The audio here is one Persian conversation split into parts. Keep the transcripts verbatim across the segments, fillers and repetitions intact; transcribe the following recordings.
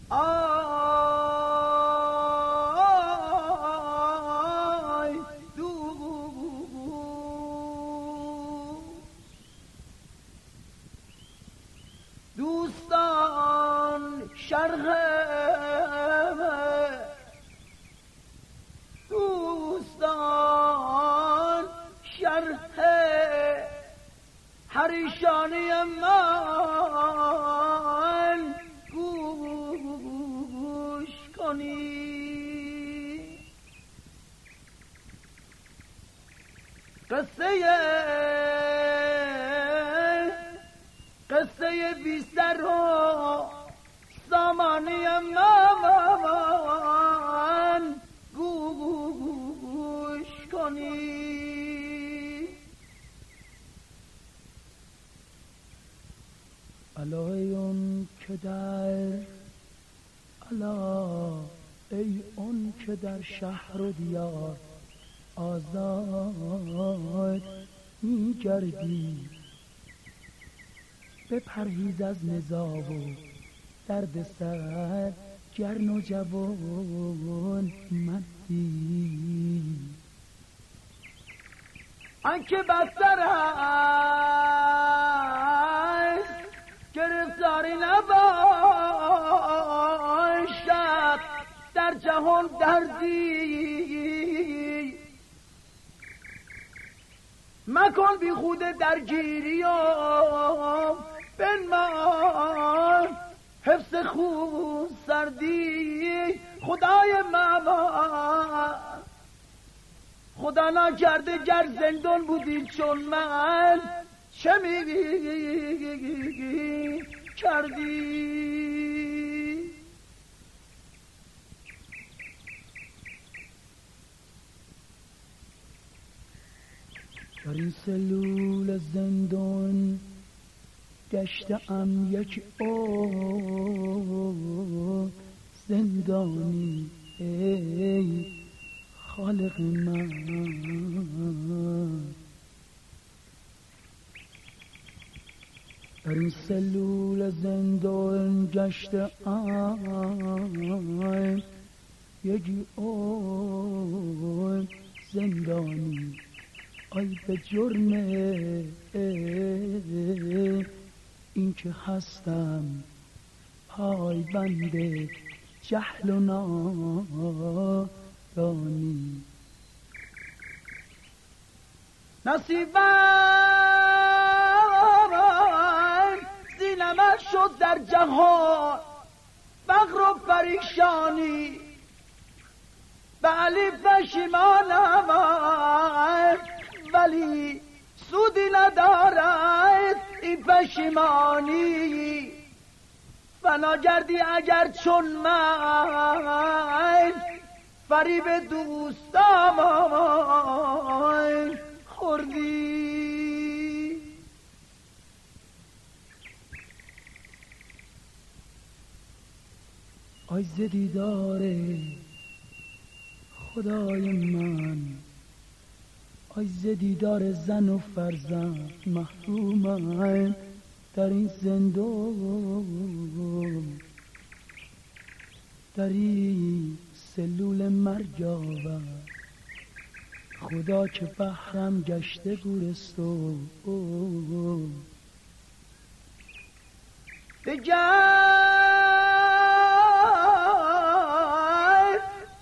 آی دوست دوستان شرح دوستان شرح پریشانی من گوش کنی. قصه قصه بی سر و سامانی من گوش کنی. الا ای اون که در الا ای اون که در شهر و دیار آزاد میگردی، بپرهیز از نزاع و درد سر، جرن و جوان مدی. آنکه بستر است گرفتاری نباشد در جهان دردی، مکن بی خود درگیری و بنمان حفظ خون سردی. خدای ماما خدا نکرده گر زندان بودی چون من چه میگی کردی. در این سلول زندان گشتم یک عمر زندانی ای خالق من. در این سلول زندان گشتم یک عمر زندانی، ای به جرم این که هستم پای بند جهل و نادانی. نصیبم زینمت شد در جهان فقر و پریشانی، بلی پشیمانم ولی سودی ندارد این پشیمانی. فنا گردی اگر چون من فریب دوستام خوردی. آی ز دیدار خدای من، آی ز دیدار زن و فرزند محرومم در این زندان، در این سلول مرگ آورد خدا که بحرم گشته گورستان. بگر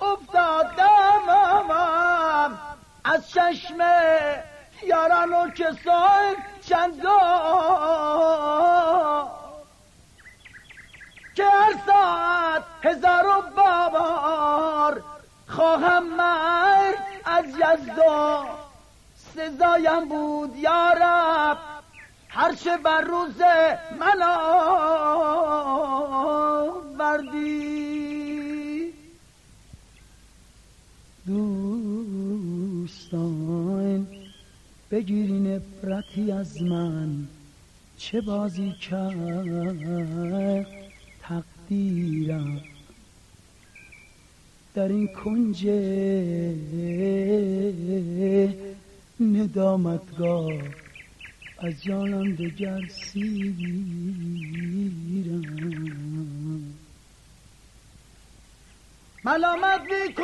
افتادم از چشم یاران و کسان چندان که هر ساعت هزار و بار خواهم مرد از یزدا. سزایم بود یارب هرچه بر روز من آوردی. دوستان بگیرین عبرتی از من، چه بازی کرد تقدیرم در این کنج ندامتگاه از جانم دگر سیرم. ملامت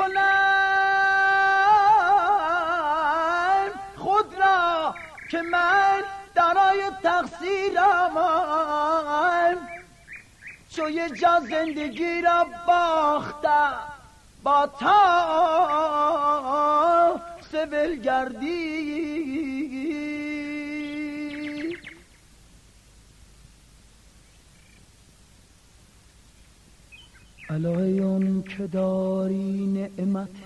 میکنم خود را که من درای تقصیرم چو یه جا زندگی را باختم با تا سبل گردی. الهی اون که داری نعمت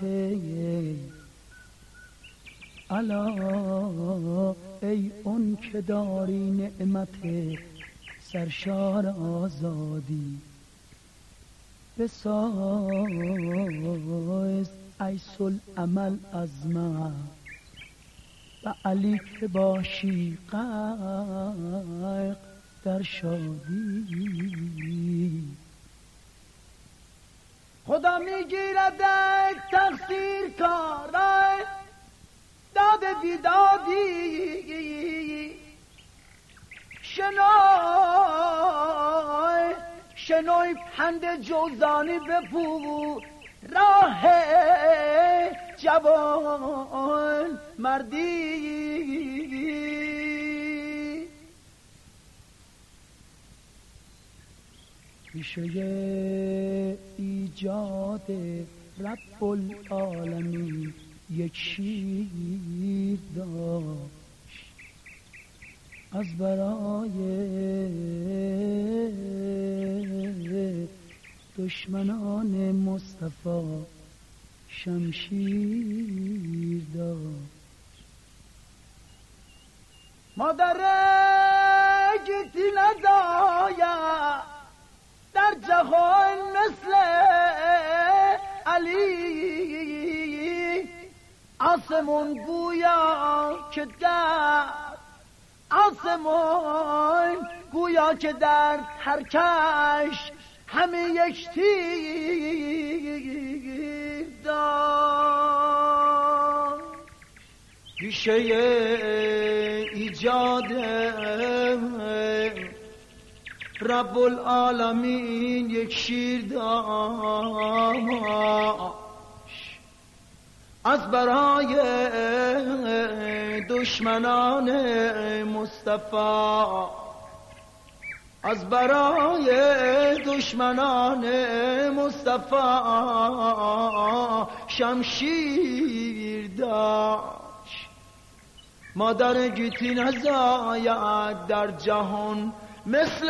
الا ای اون که داری نعمت سرشار آزادی بساز عیس العمل از من و علی که باشی غرق در شادی. خدا میگیرد تقصیر کارای داد بیدادی شنوی شنوی پند جوزانی بپو راه جوان مردی. پیشه ایجاد رب العالمین یک شیر داشت از برای دشمنان مصطفی شمشیر داشت. مادر گیتی نداید در جهان مثل علی آسمون گویا که در آسمون گویا که در ترکش همه یک تیر داشت. ریشه ایجاد رب العالمین یک شیر داشت از برای دشمنان مصطفی از برای دشمنان مصطفی شمشیر داشت. مادر گیتی نزاید در جهان مثل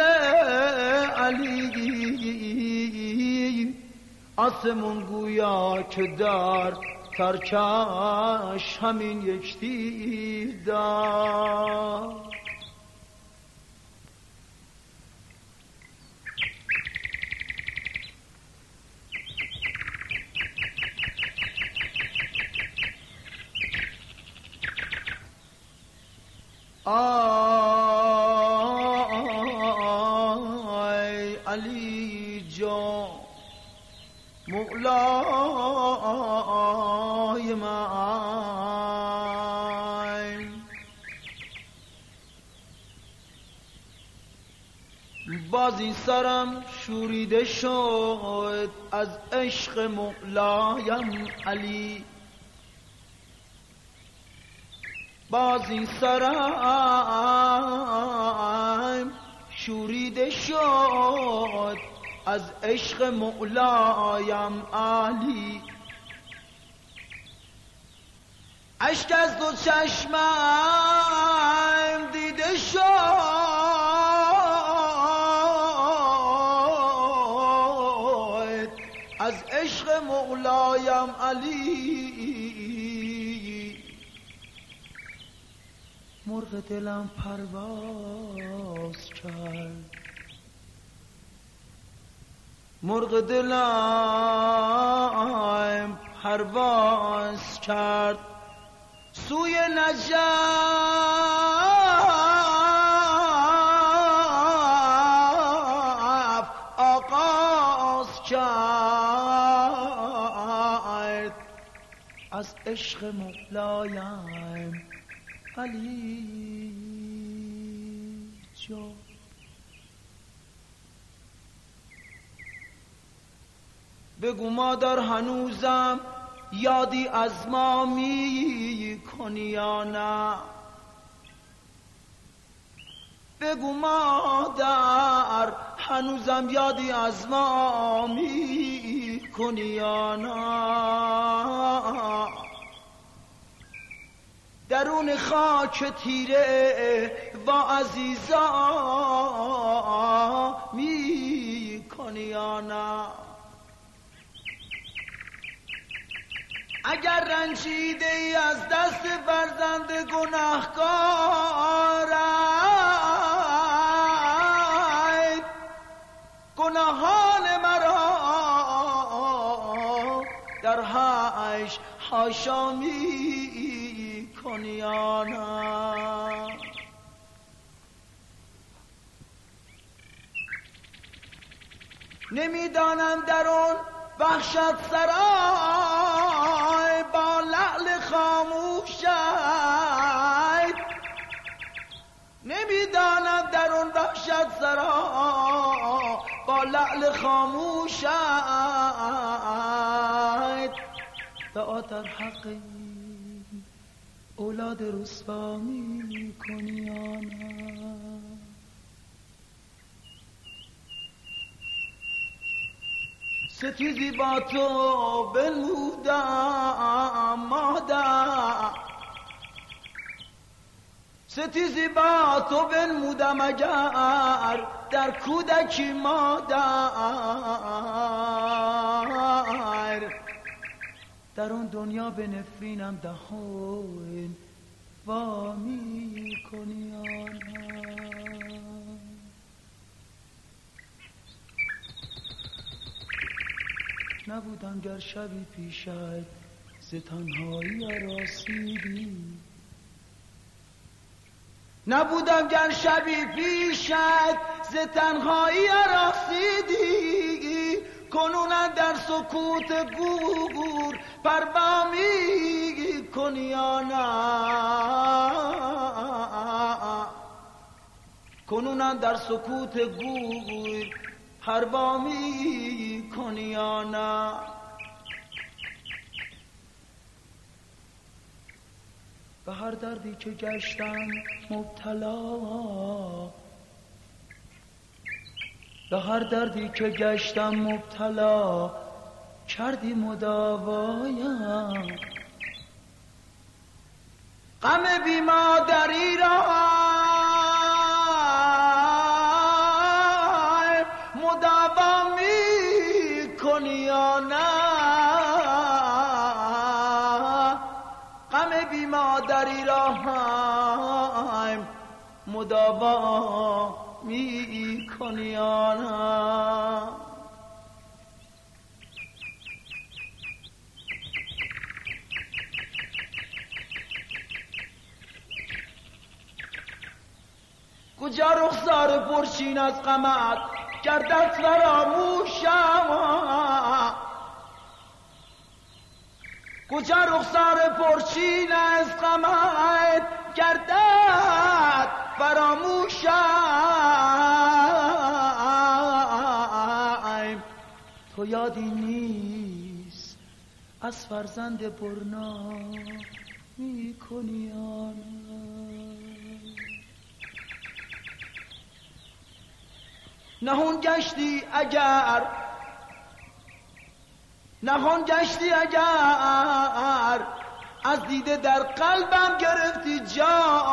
علی آسمون گویا که در ترکش همین یک تیر داشت. آی علی جان مولای من بازی سرم شوریده شد از عشق مولایم علی بازی سرم شوریده شد از عشق مولایم علی اشک از دو چشمم دیده شد از عشق مولایم علی مرغ دلم پرواز کرد مرغ دلم پرواز کرد سوی نجف آغاز کرد از عشق مولایم علی جان بگو مادر هنوزم یادی از ما می کنی یا نه؟ بگو مادر هنوزم یادی از ما می کنی یا نه؟ درون خاک تیره و عزیزا می کنی یا نه؟ اگر رنجیده ای از دست فرزند گناهکارم، گناهان مرا در حیش حاشا می کنی یا نه؟ نمیدانم در اون وحشت سرای با لعل خاموشت، نمیدانم در اون وحشت سرای با لعل خاموشت دعا در حق اولاد رسوا می کنی یا نه؟ ستیزی با تو بنمودم مادر، ستیزی با تو بنمودم اگر در کودکی مادر، در اون دنیا به نفرینم دهان وا می کنی یا نه؟ نبودم گر شبی پیشت ز تنهایی راسیدی، نبودم گر شبی پیشت ز تنهایی راسیدی، کنون در سکوت گور پروا می کنی یا نه؟ کنون در سکوت گور پروا می کنی یا نه؟ به هر دردی که گشتم مبتلا، به هر دردی که گشتم مبتلا کردی مداوایم، غم بی مادری را مداوا می کنی یا نه؟ غم بی مادری را هم مداوا می کنی یا نه؟ کجا رخسار پرچین از غمت گردد فراموشم، کجا رخسار پرچین از غمت گردد فراموشم، تو یادی نیست از فرزند برنا می کنی یا نه؟ نهان گشتی اگر نهان گشتی اگر از دیده در قلبم گرفتی جا،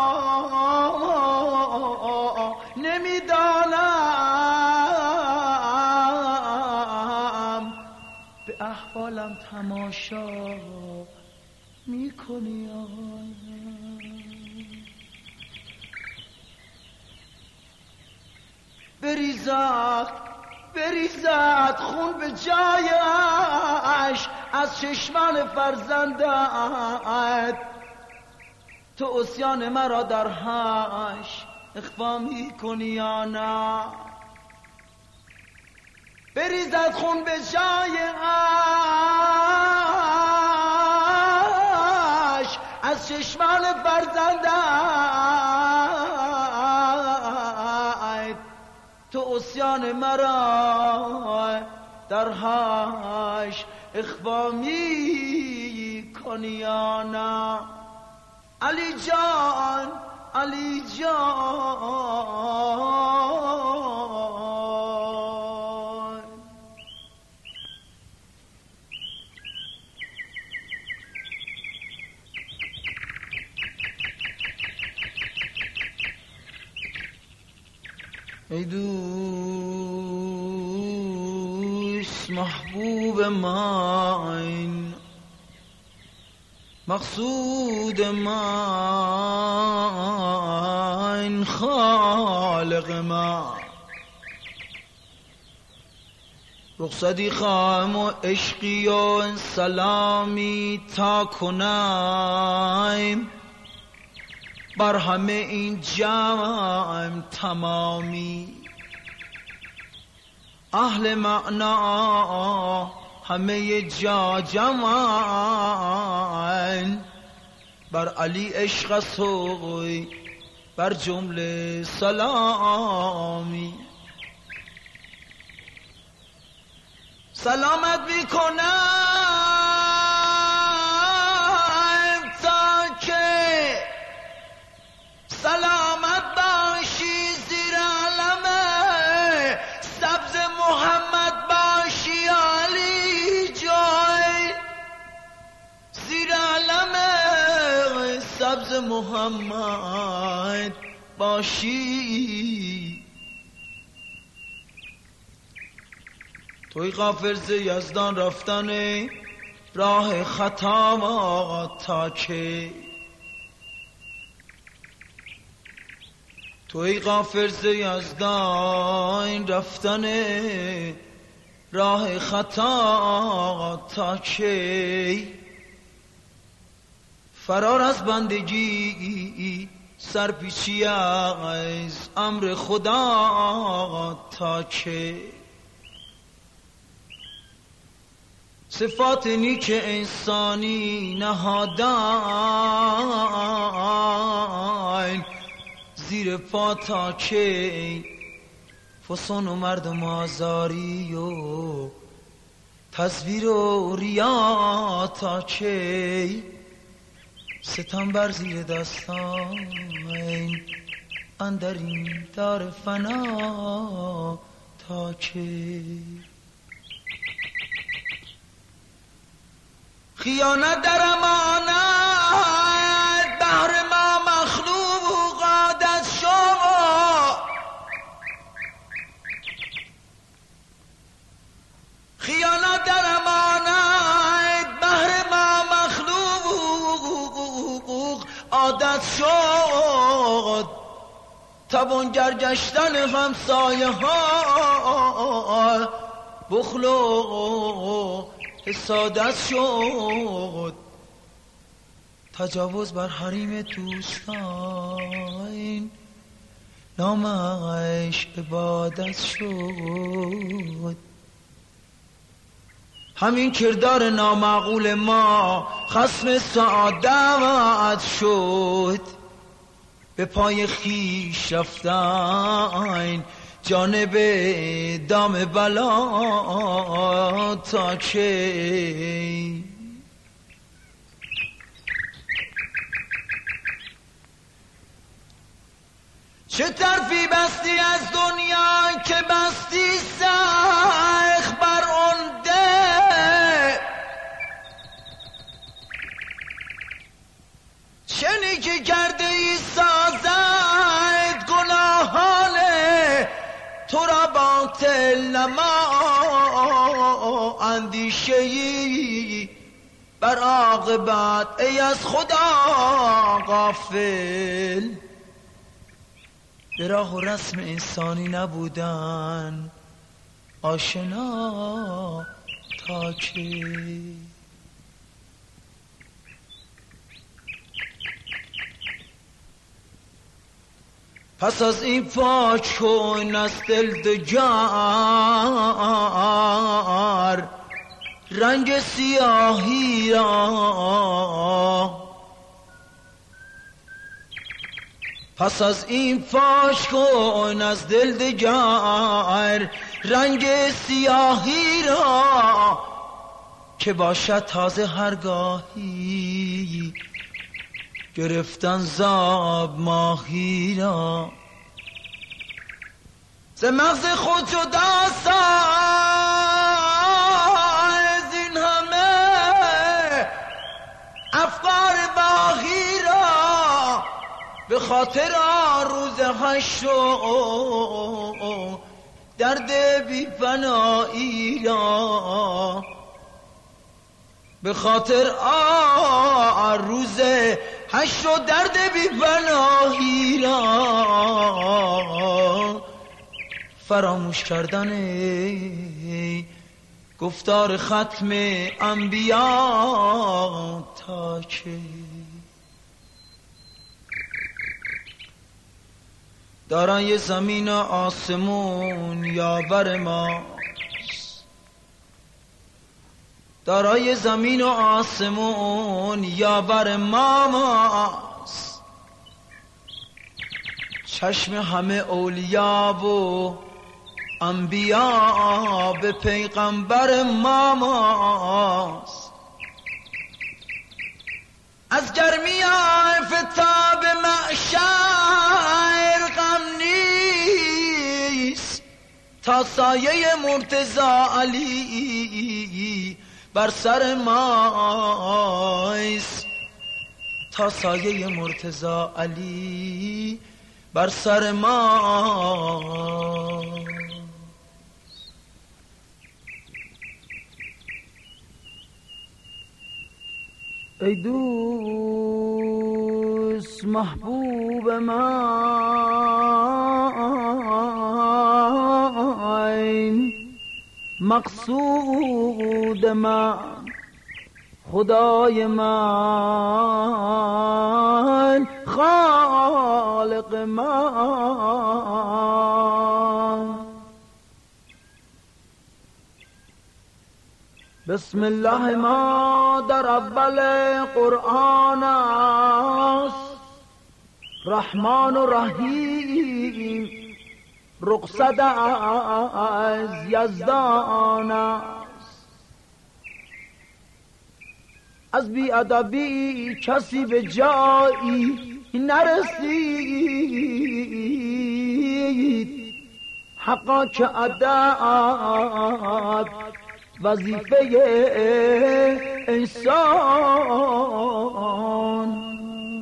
نمیدانم به احوالم تماشا می کنی یا نه؟ بریزد بریزد خون به جایش از چشمان فرزندت، تو عصیان مرا در حش اخفا می کنی یا نه؟ بریزد خون به جایش از چشمان فرزندت، تو عصیان مرا در حال عشق اخوا می کنی یا نه؟ علی جان علی جان ای دوست محبوب من، مقصود من، خالق من، رخصتی خواهم و عشقی و سلامی تا کنم بر همه این جمع تمامی. اهل معنا همه جا جمعن، بر علی عشق سوی بر جمله سلامی. سلامت میکنم تا که سلامت باشی زیر علم سبز محمد باشی علی جای، زیر علم سبز محمد باشی. توی غافل ز یزدان رفتن راه خطا تا که، توی غافل ز یزدان رفتن راه خطا تا که، فرار از بندگی سرپیچی از امر خدا تا که، صفات نیک انسانی نهادن زیر پا تا که، فسون و مردم آزاری و تصویر و ریا تا که، ستم بر زیر دستان اندر این دار فنا تا که. خیانت در امانت بهر ما مخلوق عادت شد، خیانت در امانت بهر ما مخلوق عادت شد، توانگر گشتن همسایه ها بخل و حسادت شد، تجاوز بر حریم دوستان نامش عبادت شد. همین کردار نامعقول ما خصم سعادت شد، به پای خیش رفتن جانب دام بلا تا که، چه طرفی بستی از دنیا که بستی سخت بر آن ده، چه نیکی کرده ای سازد گناهان تو را باطل نما، اندیشه ای بر عاقبت ای از خدا غافل، به راه و رسم انسانی نبودن آشنا تا که. پس از این پاک کن از دل دگر رنگ سیاهی را، پس از این پاک کن از دل دگر رنگ سیاهی را، که باشد تازه هرگاهی گرفتن زاب ماهی را ز مغز خود جدا از این همه افکار باقی را به خاطر روز حشر درد بی پناهی را به خاطر آ روز حشر و درد بی پناهی را فراموش کردن گفتار ختم انبیا تا که دارای زمین و آسمون یاور ماست دارای زمین و آسمون یاور ما ماست چشم همه اولیا و انبیا به پیغمبر ما ماست از گرمی آفتاب معشر غم نیست تا سایه مرتضی علی بر سر ماست تا سایه مرتضی علی بر سر ما. ای دوست محبوب من مقصود من خدای من خالق من بسم الله ما در اول قرآن است رحمان و رحیم رخصت از یزدان است از بی ادبی کسی به جایی نرسید حقا که ادب وظیفه انسان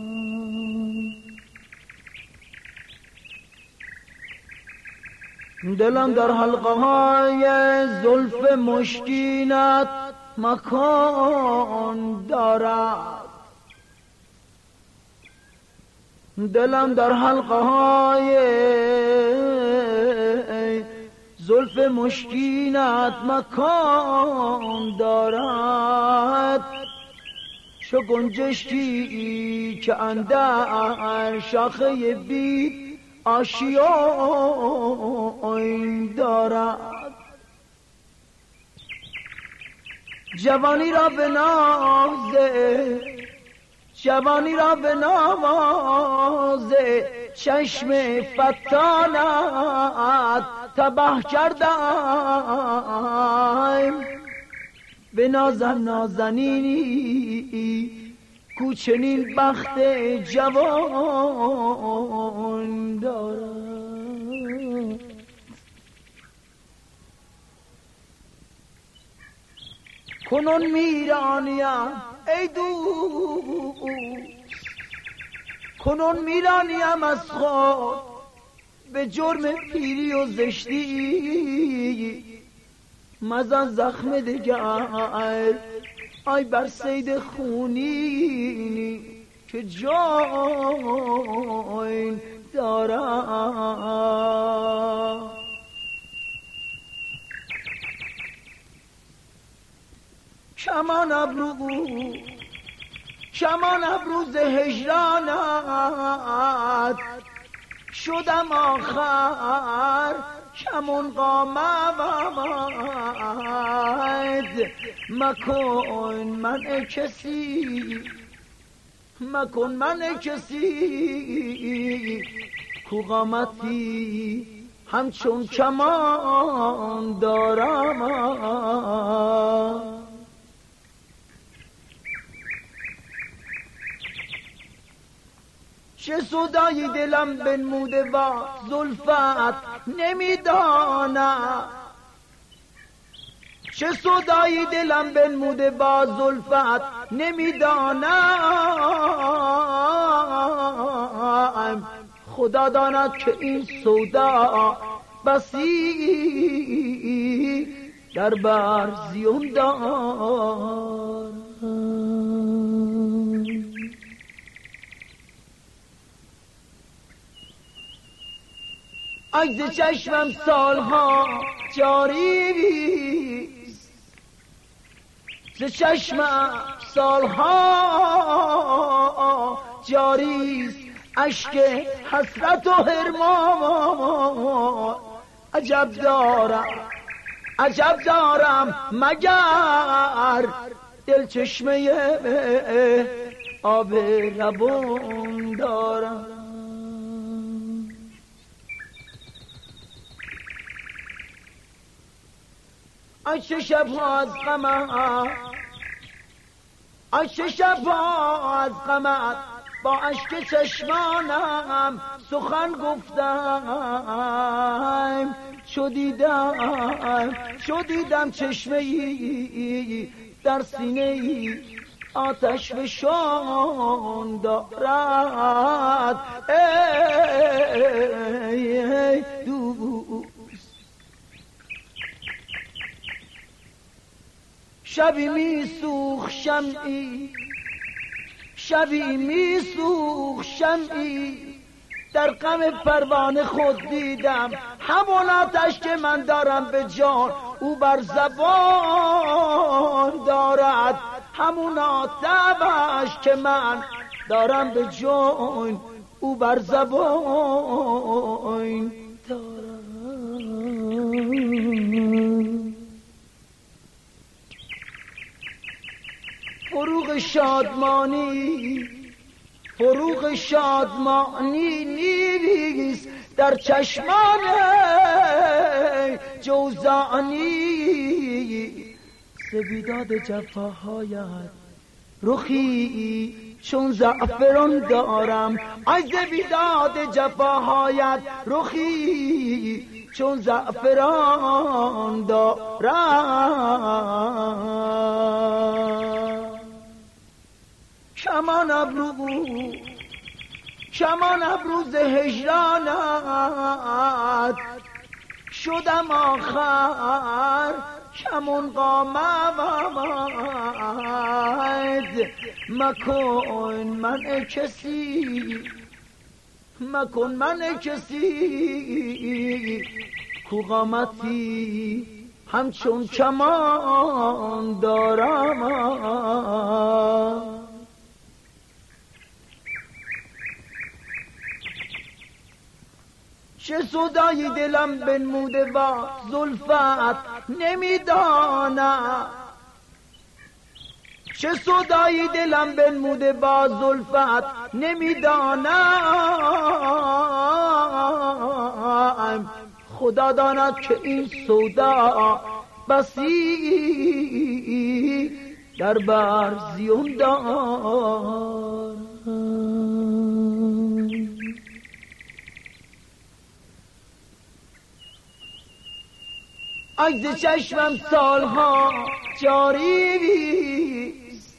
دلم در حلقه های زلف مشکینت مکان دارد دلم در حلقه های زلف مشکینت مکان دارد چو گنجشکی که اندر شاخه بید آشیان دارد جوانی را به نازه جوانی را به نوازه چشم فتانت تباه کردم به نازم نازنینی کوچنین بخت جوان دارم کنون میرانیم ای دوست کنون میرانیم از خود به جرم پیری و زشتی مزن زخم دگر آی بر سید خونینی که جان دارم کمان ابرو کمان ابروز هجرانت شدم آخر کمون قامت مکن من کسی مکن من کسی کو قامتی همچون کمان دارم چه صدای دلم بنموده با زلفت نمیدانم، چه صدای دلم بنموده با زلفت نمیدانم. خدا داند که این سودا بسی در بر زیون دار. عجز چشمم سالها جاری، ز چشمم سالها جاریست اشک حسرت و حرمان. عجب دارم عجب دارم مگر دل چشمه آب روان دارم. آنچه شبها از غمت، آنچه شبها از غمت با اشک چشمانم سخن گفتم. چو دیدم چو دیدم چشمه ای در سینه ای آتش فشان دارد. ای ای دوست شبی میسوخت شمعی، شبی میسوخت شمعی در غم پروانه خود دیدم. همون آتش که من دارم به جان او بر زبان دارد، همون آتش که من دارم به جان او بر زبان دارد. فروغ شادمانی، فروغ شادمانی نیست در چشمان جوزانی. سبیداد جفاهایت رخی چون زعفران دارم، ای سبیداد جفاهایت رخی چون زعفران دارم. کمان ابرو کمان ابروز هجرانت شدم آخر کمون قامت. مکن من کسی مکن من کسی کو قامتی همچون کمان دارم. چه صدای دلم بنموده با زلفت نمیدانم، چه صدای دلم بنموده با زلفت نمیدانم. خدا داند که این سودا بسی در بر زیون دار. عجز چشمم سالها جاری،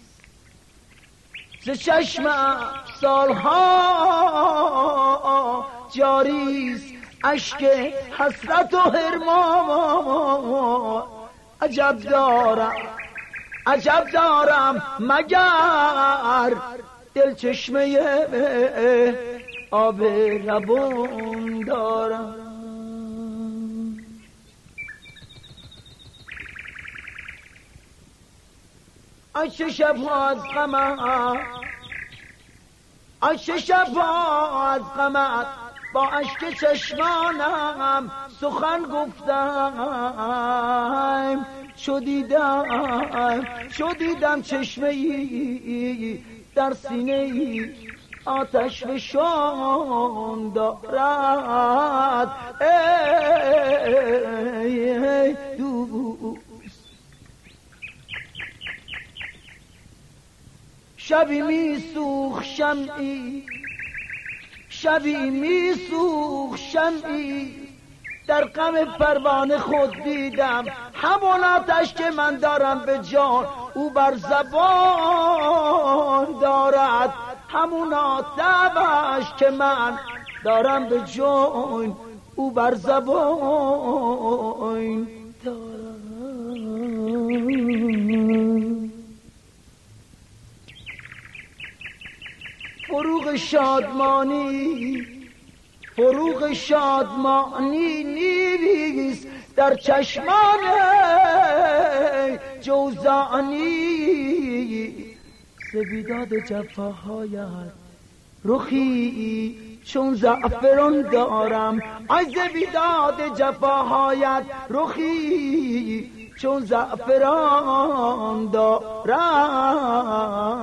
ز چشمم سالها جاریست اشک حسرت و حرمان. عجب دارم عجب دارم مگر دل چشمه آب روان دارم. آنچه شبها از غمت، آنچه شبها از غمت با اشک چشمانم سخن گفتم. چو دیدم چو دیدم چشمه ای در سینه ای آتش فشان دارد. ای ای دوست شبی میسوخت شمعی، شبی میسوخت شمعی در غم پروانه خود دیدم، همون آتش که من دارم به جان او بر زبان دارد، همون آتش که من دارم به جان او بر زبان دارد. فروغ شادمانی فروغ شادمانی نیست در چشمان جوزانی، ز بیداد جفاهایت رخی چون زعفران دارم، ای ز بیداد جفاهایت رخی چون زعفران دارم.